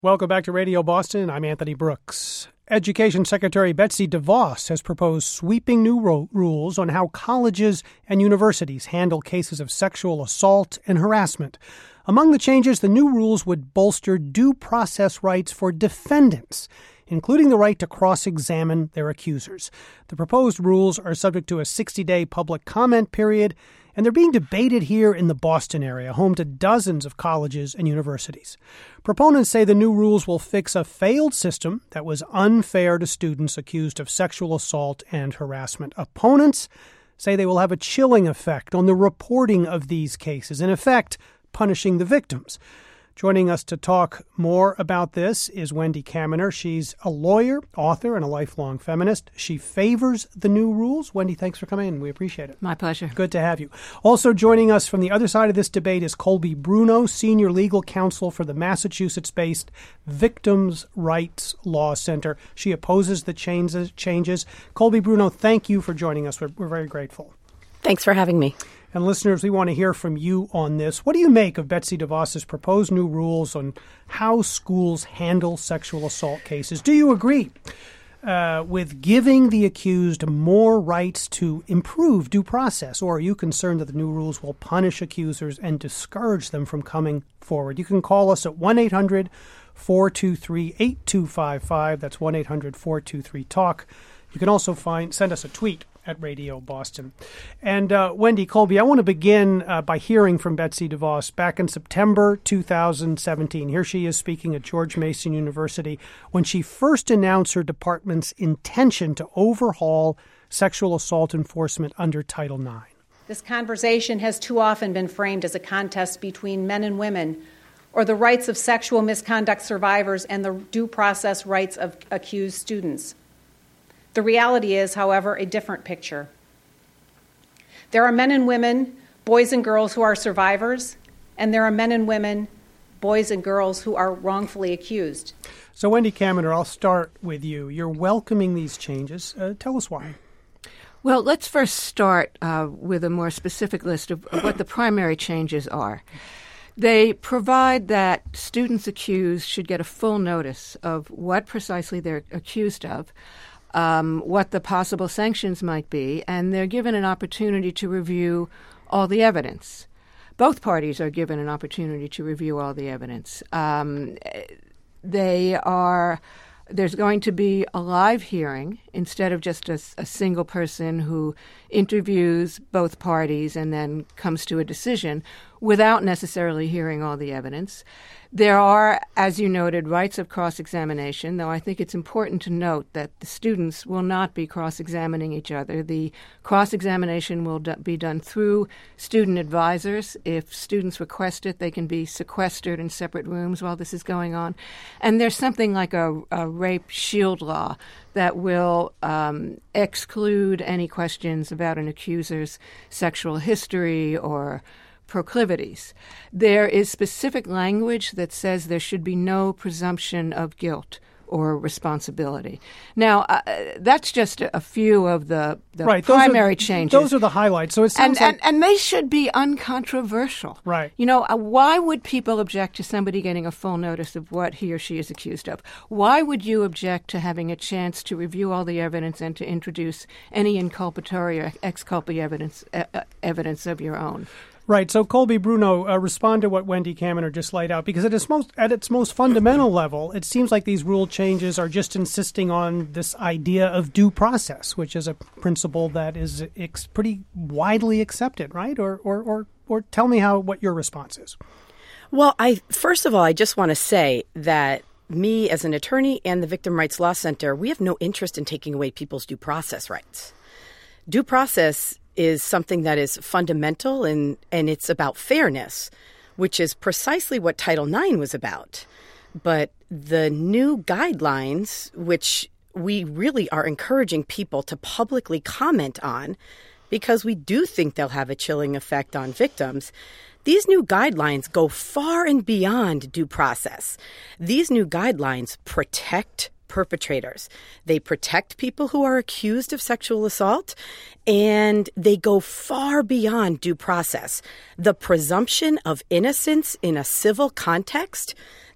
Welcome back to Radio Boston. I'm Anthony Brooks. Education Secretary Betsy DeVos has proposed sweeping new rules on how colleges and universities handle cases of sexual assault and harassment. Among the changes, the new rules would bolster due process rights for defendants, including the right to cross-examine their accusers. The proposed rules are subject to a 60-day public comment period, and they're being debated here in the Boston area, home to dozens of colleges and universities. Proponents say the new rules will fix a failed system that was unfair to students accused of sexual assault and harassment. Opponents say they will have a chilling effect on the reporting of these cases, in effect, punishing the victims. Joining us to talk more about this is Wendy Kaminer. She's a lawyer, author, and a lifelong feminist. She favors the new rules. Wendy, thanks for coming in. We appreciate it. My pleasure. Good to have you. Also joining us from the other side of this debate is Colby Bruno, Senior Legal Counsel for the Massachusetts-based Victims' Rights Law Center. She opposes the changes. Colby Bruno, thank you for joining us. We're very grateful. Thanks for having me. And listeners, we want to hear from you on this. What do you make of Betsy DeVos's proposed new rules on how schools handle sexual assault cases? Do you agree with giving the accused more rights to improve due process? Or are you concerned that the new rules will punish accusers and discourage them from coming forward? You can call us at 1-800-423-8255. That's 1-800-423-TALK. You can also send us a tweet at Radio Boston. And Wendy, Colby, I want to begin by hearing from Betsy DeVos back in September 2017. Here she is speaking at George Mason University when she first announced her department's intention to overhaul sexual assault enforcement under Title IX. This conversation has too often been framed as a contest between men and women, or the rights of sexual misconduct survivors and the due process rights of accused students. The reality is, however, a different picture. There are men and women, boys and girls who are survivors, and there are men and women, boys and girls who are wrongfully accused. So, Wendy Kaminer, I'll start with you. You're welcoming these changes. Tell us why. Well, let's first start with a more specific list of what the primary changes are. They provide that students accused should get a full notice of what precisely they're accused of, what the possible sanctions might be, and they're given an opportunity to review all the evidence. Both parties are given an opportunity to review all the evidence. There's going to be a live hearing instead of just a single person who interviews both parties and then comes to a decision without necessarily hearing all the evidence. There are, as you noted, rights of cross-examination, though I think it's important to note that the students will not be cross-examining each other. The cross-examination will be done through student advisors. If students request it, they can be sequestered in separate rooms while this is going on. And there's something like a rape shield law that will exclude any questions about an accuser's sexual history or proclivities. There is specific language that says there should be no presumption of guilt or responsibility. Now, that's just a few of the primary changes. Those are the highlights. So it sounds and they should be uncontroversial. Right. You know, why would people object to somebody getting a full notice of what he or she is accused of? Why would you object to having a chance to review all the evidence and to introduce any inculpatory or exculpatory evidence of your own? Right. So, Colby Bruno, respond to what Wendy Kaminer just laid out, because at its most fundamental level, it seems like these rule changes are just insisting on this idea of due process, which is a principle that is pretty widely accepted, right? Or tell me what your response is. Well, first of all, I just want to say that me as an attorney and the Victim Rights Law Center, we have no interest in taking away people's due process rights. Due process is something that is fundamental and it's about fairness, which is precisely what Title IX was about. But the new guidelines, which we really are encouraging people to publicly comment on, because we do think they'll have a chilling effect on victims, these new guidelines go far and beyond due process. These new guidelines protect perpetrators. They protect people who are accused of sexual assault, and they go far beyond due process. The presumption of innocence in a civil context,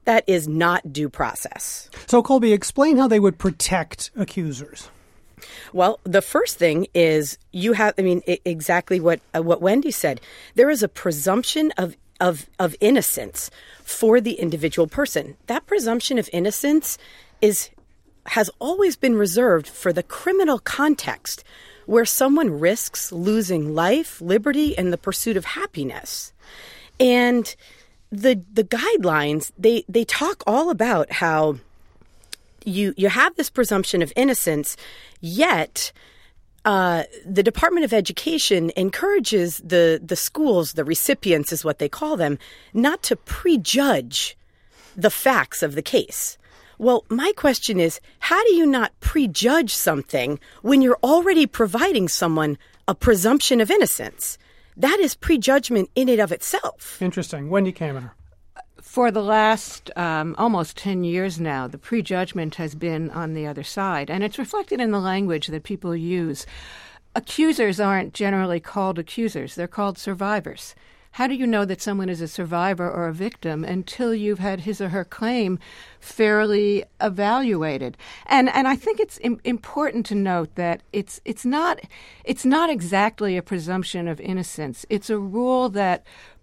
That is not due process. So, Colby, explain how they would protect accusers. Well, the first thing is exactly what Wendy said. There is a presumption of innocence for the individual person. That presumption of innocence has always been reserved for the criminal context where someone risks losing life, liberty, and the pursuit of happiness. And the guidelines, they talk all about how you have this presumption of innocence, yet the Department of Education encourages the schools, the recipients is what they call them, not to prejudge the facts of the case. Well, my question is, how do you not prejudge something when you're already providing someone a presumption of innocence? That is prejudgment in and of itself. Interesting. Wendy Kaminer. For the last almost 10 years now, the prejudgment has been on the other side, and it's reflected in the language that people use. Accusers aren't generally called accusers. They're called survivors. How do you know that someone is a survivor or a victim until you've had his or her claim fairly evaluated? And I think it's important to note that it's not exactly a presumption of innocence. It's a rule that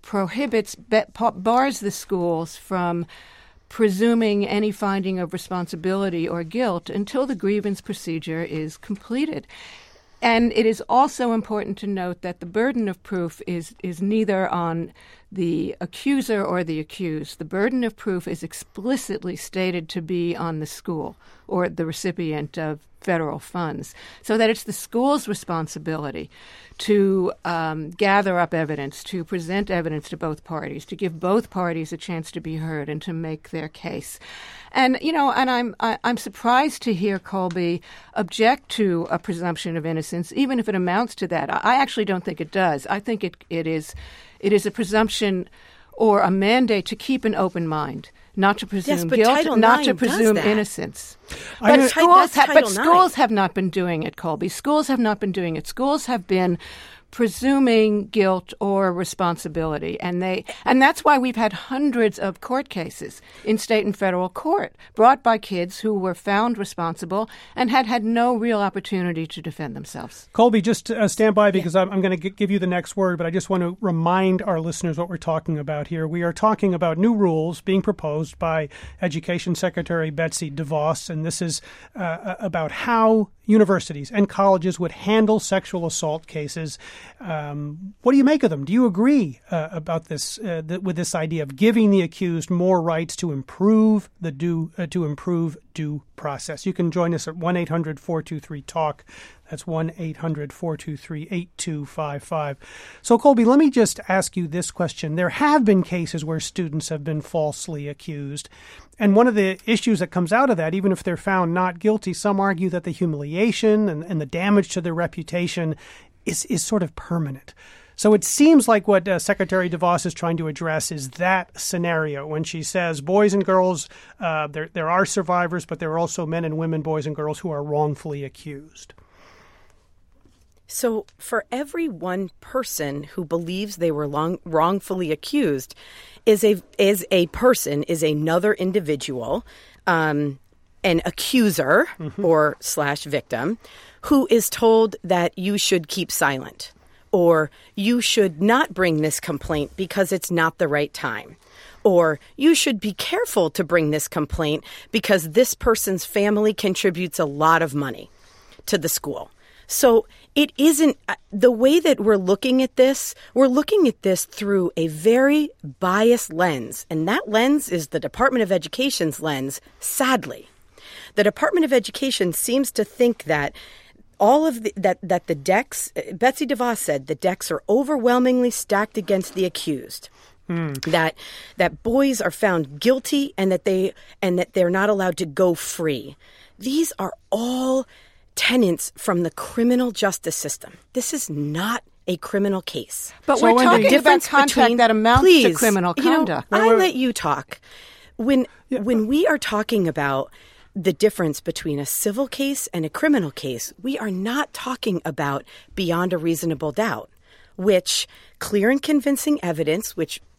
bars the schools from presuming any finding of responsibility or guilt until the grievance procedure is completed. And it is also important to note that the burden of proof is neither on the accuser or the accused. The burden of proof is explicitly stated to be on the school or the recipient of federal funds, so that it's the school's responsibility to gather up evidence, to present evidence to both parties, to give both parties a chance to be heard and to make their case. And I'm surprised to hear Colby object to a presumption of innocence, even if it amounts to that. I actually don't think it does. I think it is a presumption or a mandate to keep an open mind, not to presume guilt, not to presume innocence. But schools have not been doing it, Colby. Schools have not been doing it. Schools have been presuming guilt or responsibility, and that's why we've had hundreds of court cases in state and federal court brought by kids who were found responsible and had no real opportunity to defend themselves. Colby, just stand by because I'm going to give you the next word, but I just want to remind our listeners what we're talking about here. We are talking about new rules being proposed by Education Secretary Betsy DeVos, and this is about how universities and colleges would handle sexual assault cases. What do you make of them? Do you agree about this with this idea of giving the accused more rights to improve due process? You can join us at 1-800-423-TALK. That's 1-800-423-8255. So, Colby, let me just ask you this question. There have been cases where students have been falsely accused. And one of the issues that comes out of that, even if they're found not guilty, some argue that the humiliation and the damage to their reputation is sort of permanent. So it seems like what Secretary DeVos is trying to address is that scenario when she says boys and girls, there are survivors, but there are also men and women, boys and girls who are wrongfully accused. So for every one person who believes they were wrongfully accused is another individual, an accuser or / victim, who is told that you should keep silent or you should not bring this complaint because it's not the right time, or you should be careful to bring this complaint because this person's family contributes a lot of money to the school. So it isn't the way that we're looking at this. We're looking at this through a very biased lens, and that lens is the Department of Education's lens, sadly. The Department of Education seems to think that all of that the decks, Betsy DeVos said, the decks are overwhelmingly stacked against the accused. That boys are found guilty and that they're not allowed to go free. These are all tenets from the criminal justice system. This is not a criminal case. But so we're talking about conduct that amounts to criminal conduct. I let you talk. When we are talking about the difference between a civil case and a criminal case, we are not talking about beyond a reasonable doubt, which clear and convincing evidence, which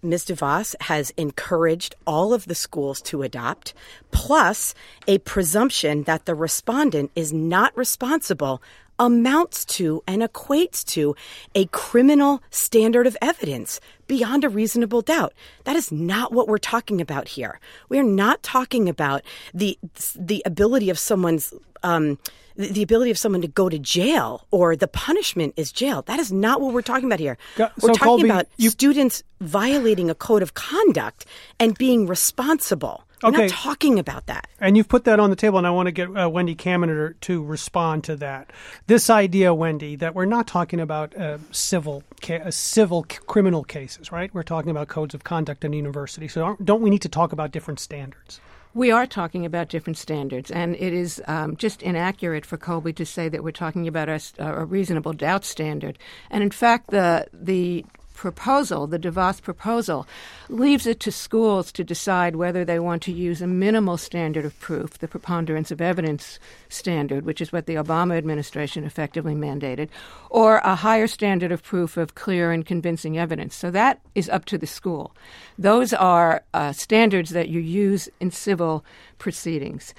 Ms. DeVos has encouraged all of the schools to adopt, plus a presumption that the respondent is not responsible, amounts to and equates to a criminal standard of evidence beyond a reasonable doubt. That is not what we're talking about here. We are not talking about the ability of someone's the ability of someone to go to jail or the punishment is jail. That is not what we're talking about here. We're talking Colby, about students violating a code of conduct and being responsible. We're not talking about that. And you've put that on the table, and I want to get Wendy Kaminer to respond to that. This idea, Wendy, that we're not talking about civil criminal cases, right? We're talking about codes of conduct in university. So don't we need to talk about different standards? We are talking about different standards, and it is just inaccurate for Colby to say that we're talking about a reasonable doubt standard. And in fact, the proposal, the DeVos proposal, leaves it to schools to decide whether they want to use a minimal standard of proof, the preponderance of evidence standard, which is what the Obama administration effectively mandated, or a higher standard of proof of clear and convincing evidence. So that is up to the school. Those are standards that you use in civil proceedings.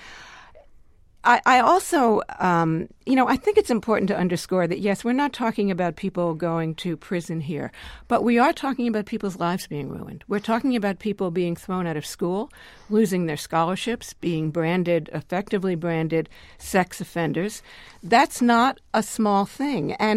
I also, I think it's important to underscore that, yes, we're not talking about people going to prison here, but we are talking about people's lives being ruined. We're talking about people being thrown out of school, losing their scholarships, being effectively branded sex offenders. That's not a small thing. And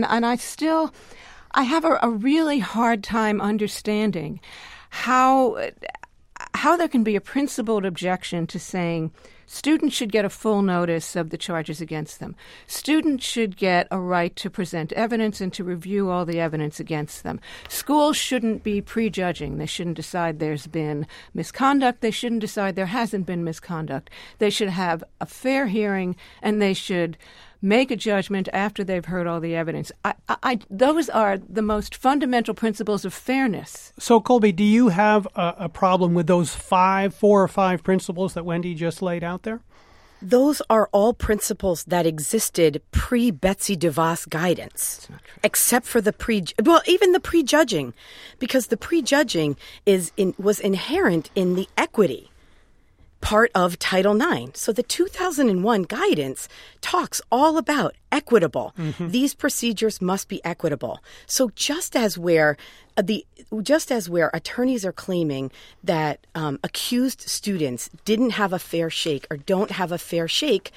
I have a really hard time understanding how there can be a principled objection to saying students should get a full notice of the charges against them. Students should get a right to present evidence and to review all the evidence against them. Schools shouldn't be prejudging. They shouldn't decide there's been misconduct. They shouldn't decide there hasn't been misconduct. They should have a fair hearing, and they should make a judgment after they've heard all the evidence. Those are the most fundamental principles of fairness. So, Colby, do you have a problem with those 4 or 5 principles that Wendy just laid out there? Those are all principles that existed pre-Betsy DeVos guidance, except for even the prejudging, because the prejudging was inherent in the equity part of Title IX. So the 2001 guidance talks all about equitable. Mm-hmm. These procedures must be equitable. So just as where attorneys are claiming that accused students didn't have a fair shake or don't have a fair shake,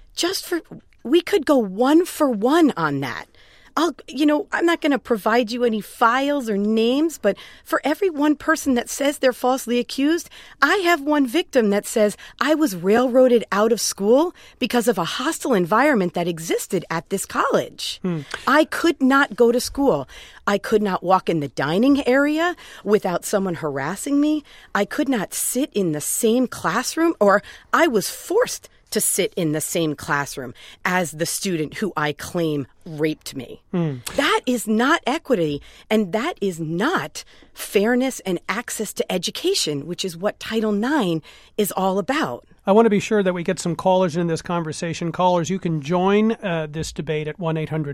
we could go 1 for 1 on that. I'm not going to provide you any files or names, but for every one person that says they're falsely accused, I have one victim that says I was railroaded out of school because of a hostile environment that existed at this college. I could not go to school. I could not walk in the dining area without someone harassing me. I could not sit in the same classroom, or I was forced to sit in the same classroom as the student who I claim raped me. That is not equity, and that is not fairness and access to education, which is what Title IX is all about. I want to be sure that we get some callers in this conversation. Callers, you can join this debate at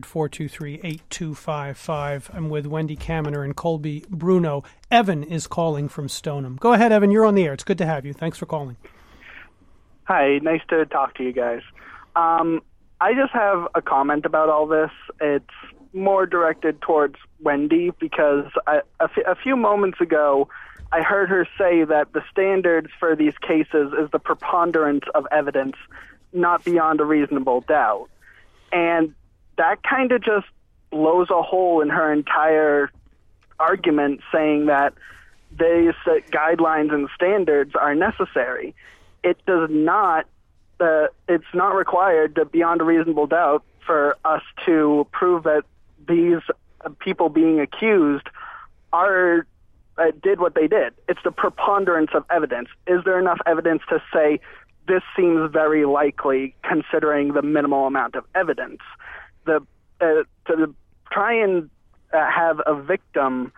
1-800-423-8255. I'm with Wendy Kaminer and Colby Bruno. Evan is calling from Stoneham. Go ahead, Evan. You're on the air. It's good to have you. Thanks for calling. Hi, nice to talk to you guys. I just have a comment about all this. It's more directed towards Wendy because a few moments ago, I heard her say that the standards for these cases is the preponderance of evidence, not beyond a reasonable doubt. And that kind of just blows a hole in her entire argument, saying that these guidelines and standards are necessary. It does not, it's not required to beyond a reasonable doubt for us to prove that these people being accused did what they did. It's the preponderance of evidence. Is there enough evidence to say this seems very likely considering the minimal amount of evidence? To try and have a victim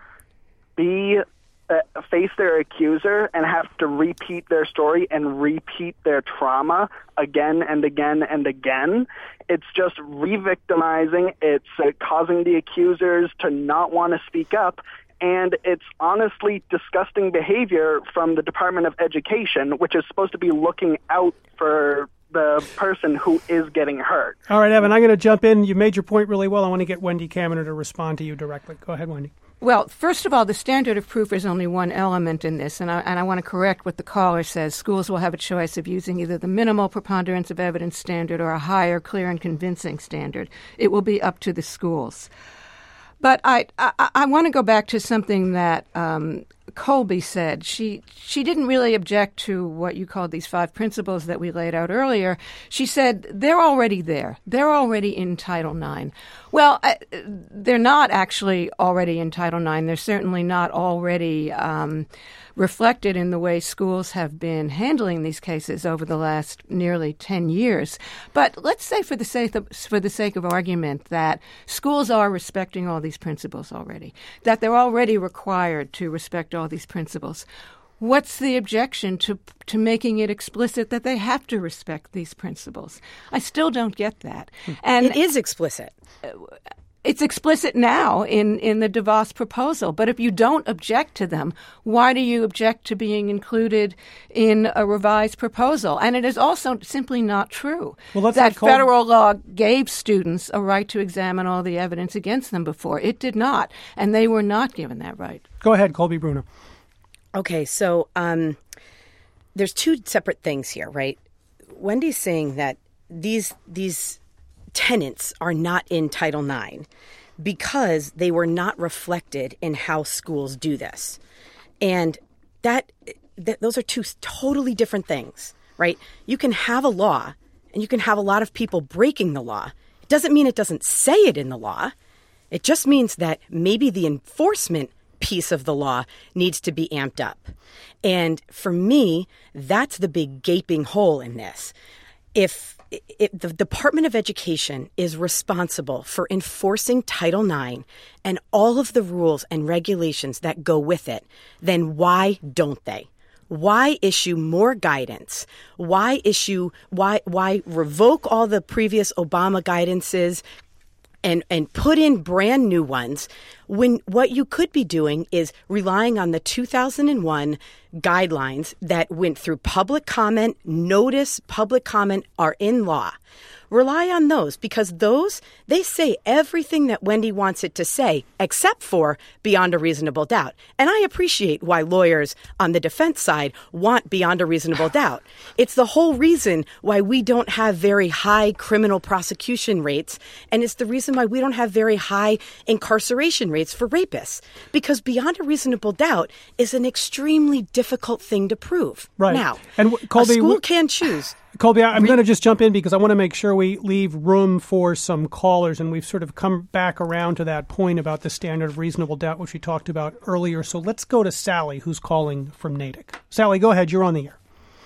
face their accuser and have to repeat their story and repeat their trauma again and again and again. It's just re-victimizing. It's causing the accusers to not want to speak up, And it's honestly disgusting behavior from the Department of Education, which is supposed to be looking out for the person who is getting hurt. All right, Evan, I'm going to jump in. You made your point really well. I want to get Wendy Kaminer to respond to you directly. Go ahead, Wendy. Well, first of all, the standard of proof is only one element in this, and I want to correct what the caller says. Schools will have a choice of using either the minimal preponderance of evidence standard or a higher, clear and convincing standard. It will be up to the schools. But I want to go back to something that Colby said. She didn't really object to what you called these 5 principles that we laid out earlier. She said they're already there. They're already in Title IX. Well, they're not actually already in Title IX. They're certainly not already reflected in the way schools have been handling these cases over the last nearly 10 years. But let's say for the sake of argument that schools are respecting all these principles already, that they're already required to respect all these principles. What's the objection to making it explicit that they have to respect these principles? I still don't get that. And it is explicit. It's explicit now in the DeVos proposal, but if you don't object to them, why do you object to being included in a revised proposal? And it is also simply not true that federal law gave students a right to examine all the evidence against them before. It did not, and they were not given that right. Go ahead, Colby Bruno. Okay, so there's 2 separate things here, right? Wendy's saying that these tenets are not in Title IX because they were not reflected in how schools do this. And that those are 2 totally different things, right? You can have a law and you can have a lot of people breaking the law. It doesn't mean it doesn't say it in the law. It just means that maybe the enforcement piece of the law needs to be amped up. And for me, that's the big gaping hole in this. If the Department of Education is responsible for enforcing Title IX and all of the rules and regulations that go with it, then why don't they? Why issue more guidance? Why revoke all the previous Obama guidances and put in brand new ones when what you could be doing is relying on the 2001 guidelines that went through public comment, notice, public comment are in law. Rely on those because those, they say everything that Wendy wants it to say, except for beyond a reasonable doubt. And I appreciate why lawyers on the defense side want beyond a reasonable doubt. It's the whole reason why we don't have very high criminal prosecution rates, and it's the reason why we don't have very high incarceration rates for rapists, because beyond a reasonable doubt is an extremely difficult thing to prove. Right. Now, and Colby, a school can choose. Colby, I'm going to just jump in because I want to make sure we leave room for some callers, and we've sort of come back around to that point about the standard of reasonable doubt, which we talked about earlier. So let's go to Sally, who's calling from Natick. Sally, go ahead. You're on the air.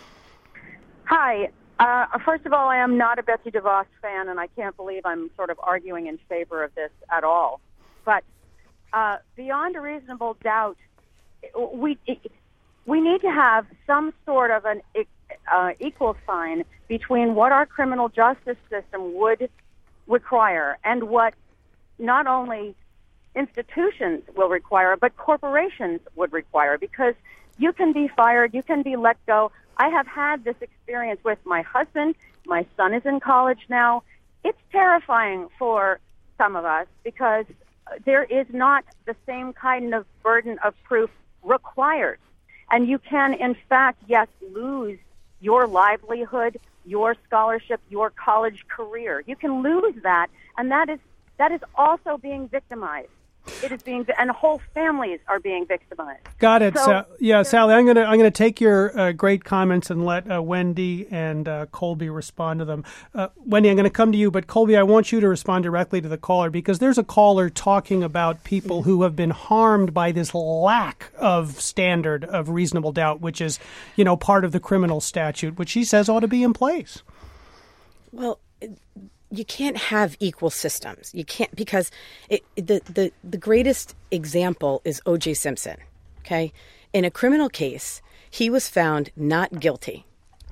Hi. First of all, I am not a Betsy DeVos fan, and I can't believe I'm sort of arguing in favor of this at all. But beyond a reasonable doubt, we need to have some sort of an equal sign between what our criminal justice system would require and what not only institutions will require, but corporations would require, because you can be fired, you can be let go. I have had this experience with my husband. My son is in college now. It's terrifying for some of us because there is not the same kind of burden of proof required. And you can, in fact, yes, lose your livelihood, your scholarship, your college career. You can lose that, and that is also being victimized. It is being, and whole families are being victimized. Got it. So, Sally, I'm gonna take your great comments and let Wendy and Colby respond to them. Wendy, I'm going to come to you, but Colby, I want you to respond directly to the caller, because there's a caller talking about people who have been harmed by this lack of standard of reasonable doubt, which is, part of the criminal statute, which she says ought to be in place. Well, you can't have equal systems. You can't, because the greatest example is O.J. Simpson. Okay, in a criminal case, he was found not guilty,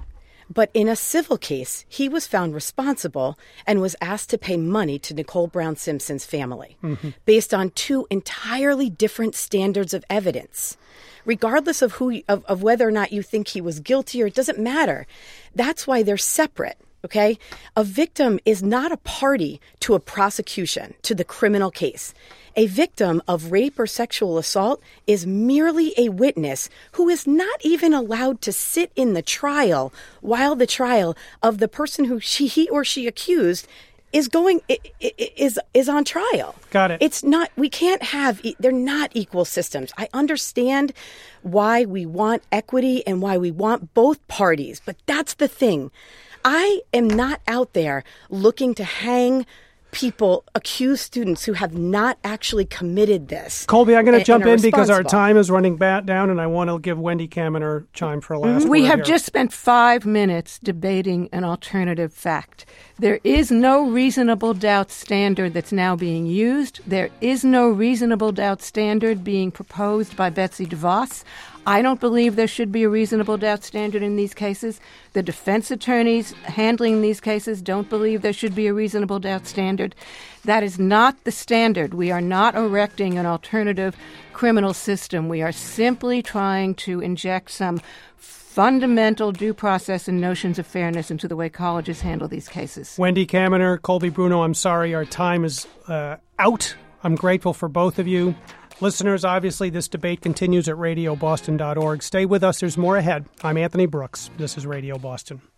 But in a civil case, he was found responsible and was asked to pay money to Nicole Brown Simpson's family based on two entirely different standards of evidence. Regardless of of whether or not you think he was guilty, or it doesn't matter. That's why they're separate. Okay? A victim is not a party to a prosecution, to the criminal case. A victim of rape or sexual assault is merely a witness who is not even allowed to sit in the trial while the trial of the person who he or she accused is on trial. Got it. It's not, we can't have, they're not equal systems. I understand why we want equity and why we want both parties, but that's the thing. I am not out there looking to hang people, accused students who have not actually committed this. Colby, I'm going to jump in because our time is running down, and I want to give Wendy Kaminer chime for a last word. We have here. just spent 5 minutes debating an alternative fact. There is no reasonable doubt standard that's now being used. There is no reasonable doubt standard being proposed by Betsy DeVos. I don't believe there should be a reasonable doubt standard in these cases. The defense attorneys handling these cases don't believe there should be a reasonable doubt standard. That is not the standard. We are not erecting an alternative criminal system. We are simply trying to inject some fundamental due process and notions of fairness into the way colleges handle these cases. Wendy Kaminer, Colby Bruno, I'm sorry our time is out. I'm grateful for both of you. Listeners, obviously this debate continues at radioboston.org. Stay with us. There's more ahead. I'm Anthony Brooks. This is Radio Boston.